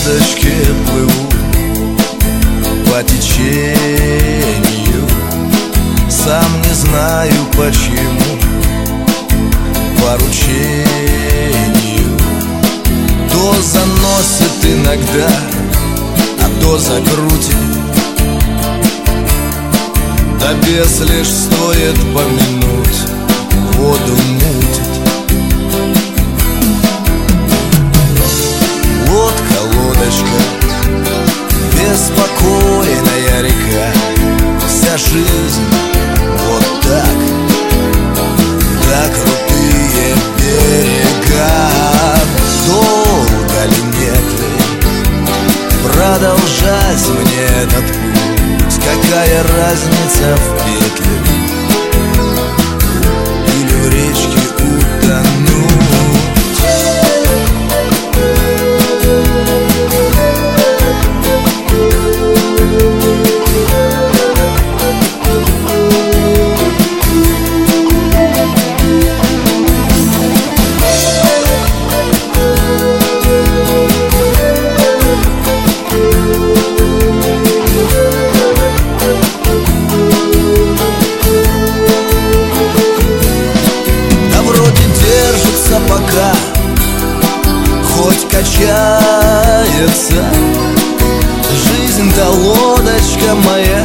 лодочке плыву по течению, сам не знаю почему, поручению. То заносит иногда, а то закрутит, да без лишь стоит помянуть, воду мутит. Лодка-лодочка, беспокойная река, вся жизнь вот так, да крутые берега. Долго ли, нет ли продолжать мне этот путь? Какая разница в петле или в речке утонуть? Пока хоть качается, жизнь-то лодочка моя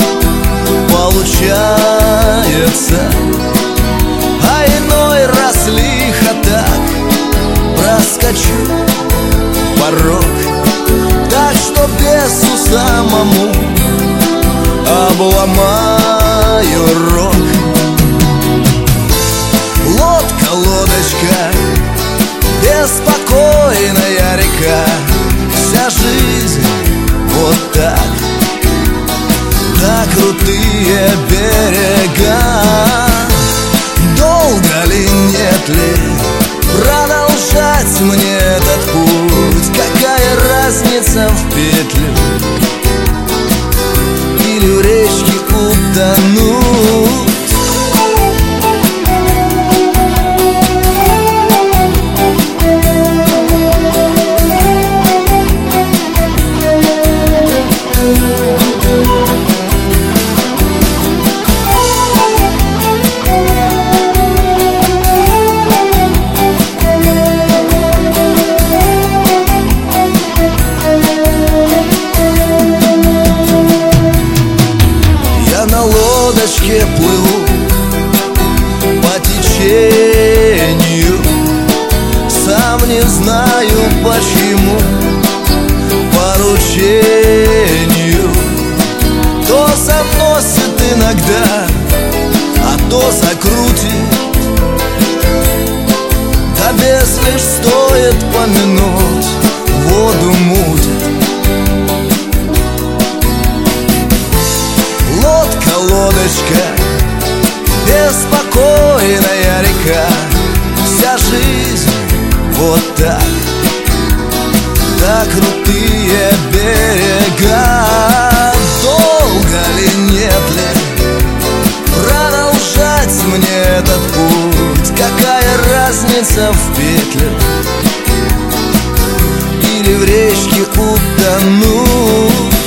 получается. А иной раз лихо так проскочу порог, так что бесу самому обломаю рог. Лодка-лодочка, беспокойная река, вся жизнь вот так, да крутые берега. Долго ли, нет ли продолжать мне этот путь? Какая разница в петле или в речке утонуть? Лодочке плыву по течению, сам не знаю почему, поручению. То заносит иногда, а то закрутит, да без лишь стоит помянуть, воду мутит. Лодка-лодочка, беспокойная река, вся жизнь вот так, да крутые берега. Долго ли, нет ли продолжать мне этот путь? Какая разница в петле или в речке утонуть?